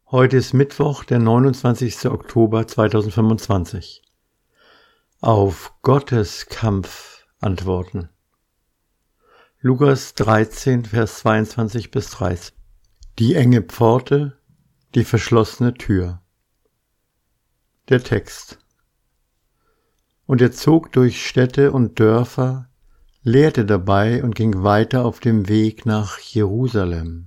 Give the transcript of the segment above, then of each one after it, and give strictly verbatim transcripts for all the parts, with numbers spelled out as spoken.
Heute ist Mittwoch, der neunundzwanzigster Oktober zweitausendfünfundzwanzig. Auf Gottes Kampf antworten. Lukas dreizehn, Vers zweiundzwanzig bis dreißig. Die enge Pforte, die verschlossene Tür. Der Text. Und er zog durch Städte und Dörfer, lehrte dabei und ging weiter auf dem Weg nach Jerusalem.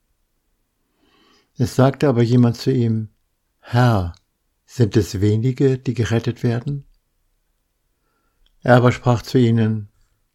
Es sagte aber jemand zu ihm: Herr, sind es wenige, die gerettet werden? Er aber sprach zu ihnen: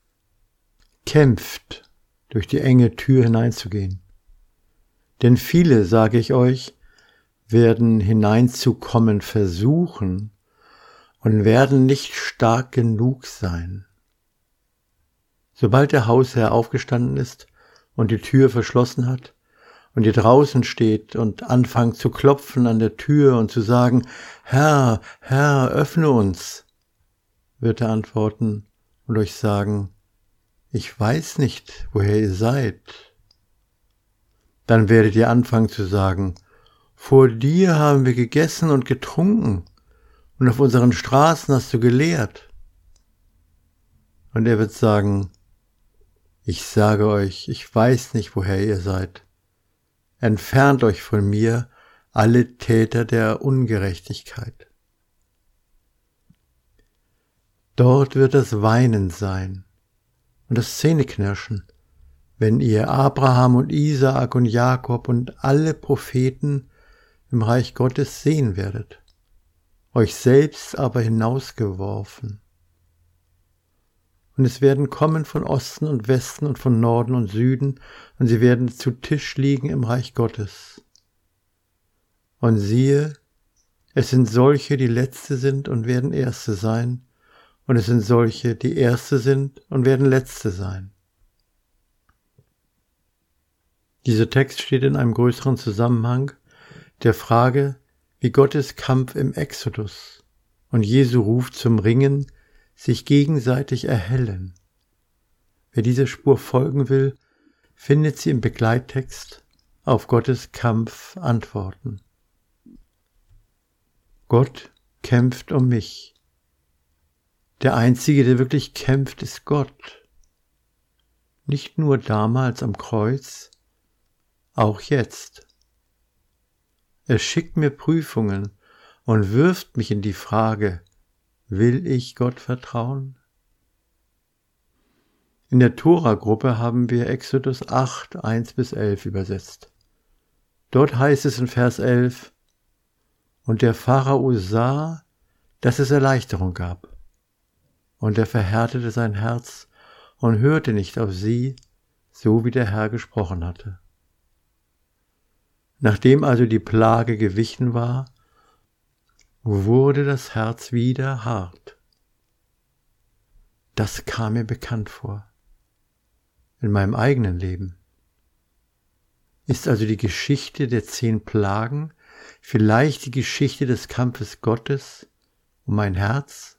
Kämpft, durch die enge Tür hineinzugehen. Denn viele, sage ich euch, werden hineinzukommen versuchen und werden nicht stark genug sein. Sobald der Hausherr aufgestanden ist und die Tür verschlossen hat, und ihr draußen steht und anfangt zu klopfen an der Tür und zu sagen: Herr, Herr, öffne uns, wird er antworten und euch sagen: Ich weiß nicht, woher ihr seid. Dann werdet ihr anfangen zu sagen: Vor dir haben wir gegessen und getrunken und auf unseren Straßen hast du gelehrt. Und er wird sagen: Ich sage euch, ich weiß nicht, woher ihr seid. Entfernt euch von mir, alle Täter der Ungerechtigkeit. Dort wird das Weinen sein und das Zähneknirschen, wenn ihr Abraham und Isaak und Jakob und alle Propheten im Reich Gottes sehen werdet, euch selbst aber hinausgeworfen. Und es werden kommen von Osten und Westen und von Norden und Süden, und sie werden zu Tisch liegen im Reich Gottes. Und siehe, es sind solche, die Letzte sind und werden Erste sein, und es sind solche, die Erste sind und werden Letzte sein. Dieser Text steht in einem größeren Zusammenhang der Frage, wie Gottes Kampf im Exodus und Jesu Ruf zum Ringen sich gegenseitig erhellen. Wer dieser Spur folgen will, findet sie im Begleittext auf Gottes Kampf antworten. Gott kämpft um mich. Der Einzige, der wirklich kämpft, ist Gott. Nicht nur damals am Kreuz, auch jetzt. Er schickt mir Prüfungen und wirft mich in die Frage: Will ich Gott vertrauen? In der Tora-Gruppe haben wir Exodus acht, eins bis elf übersetzt. Dort heißt es in Vers elf: Und der Pharao sah, dass es Erleichterung gab, und er verhärtete sein Herz und hörte nicht auf sie, so wie der Herr gesprochen hatte. Nachdem also die Plage gewichen war, wurde das Herz wieder hart. Das kam mir bekannt vor. In meinem eigenen Leben. Ist also die Geschichte der zehn Plagen vielleicht die Geschichte des Kampfes Gottes um mein Herz?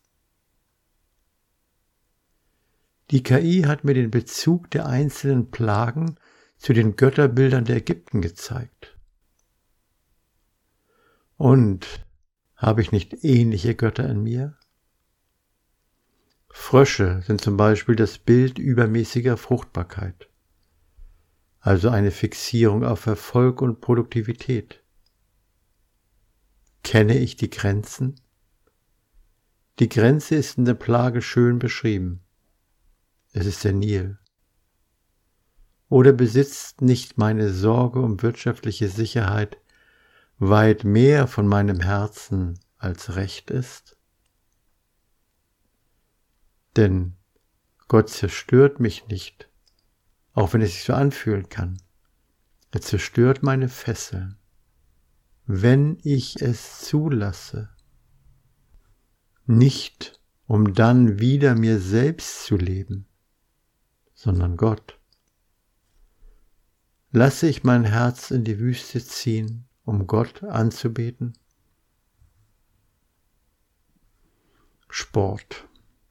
Die K I hat mir den Bezug der einzelnen Plagen zu den Götterbildern der Ägypten gezeigt. Und habe ich nicht ähnliche Götter in mir? Frösche sind zum Beispiel das Bild übermäßiger Fruchtbarkeit, also eine Fixierung auf Erfolg und Produktivität. Kenne ich die Grenzen? Die Grenze ist in der Plage schön beschrieben. Es ist der Nil. Oder besitzt nicht meine Sorge um wirtschaftliche Sicherheit weit mehr von meinem Herzen als recht ist? Denn Gott zerstört mich nicht, auch wenn es sich so anfühlen kann. Er zerstört meine Fesseln, wenn ich es zulasse. Nicht, um dann wieder mir selbst zu leben, sondern Gott. Lasse ich mein Herz in die Wüste ziehen, um Gott anzubeten? Sport.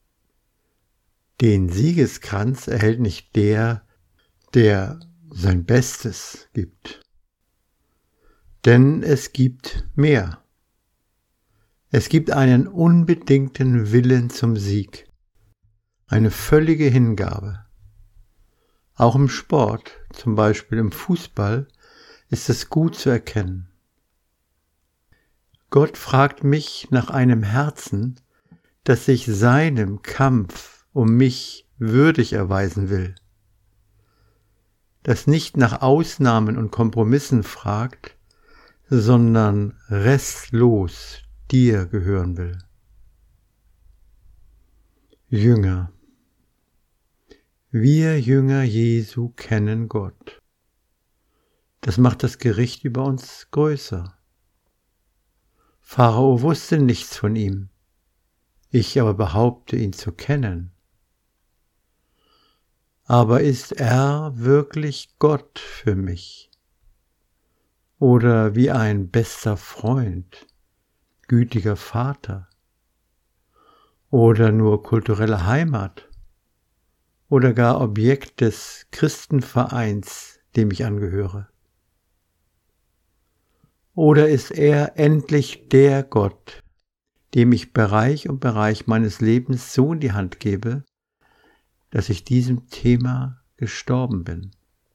Den Siegeskranz erhält nicht der, der sein Bestes gibt. Denn es gibt mehr. Es gibt einen unbedingten Willen zum Sieg, eine völlige Hingabe. Auch im Sport, zum Beispiel im Fußball, ist es gut zu erkennen. Gott fragt mich nach einem Herzen, das sich seinem Kampf um mich würdig erweisen will, das nicht nach Ausnahmen und Kompromissen fragt, sondern restlos dir gehören will. Jünger. Wir Jünger Jesu kennen Gott. Das macht das Gericht über uns größer. Pharao wusste nichts von ihm, ich aber behaupte, ihn zu kennen. Aber ist er wirklich Gott für mich? Oder wie ein bester Freund, gütiger Vater? Oder nur kulturelle Heimat? Oder gar Objekt des Christenvereins, dem ich angehöre? Oder ist er endlich der Gott, dem ich Bereich um Bereich meines Lebens so in die Hand gebe, dass ich diesem Thema gestorben bin?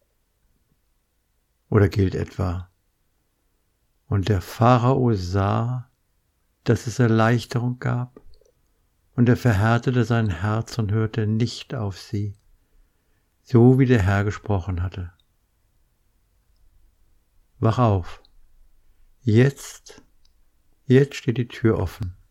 Oder gilt etwa: Und der Pharao sah, dass es Erleichterung gab, und er verhärtete sein Herz und hörte nicht auf sie, so wie der Herr gesprochen hatte. Wach auf! Jetzt, jetzt steht die Tür offen.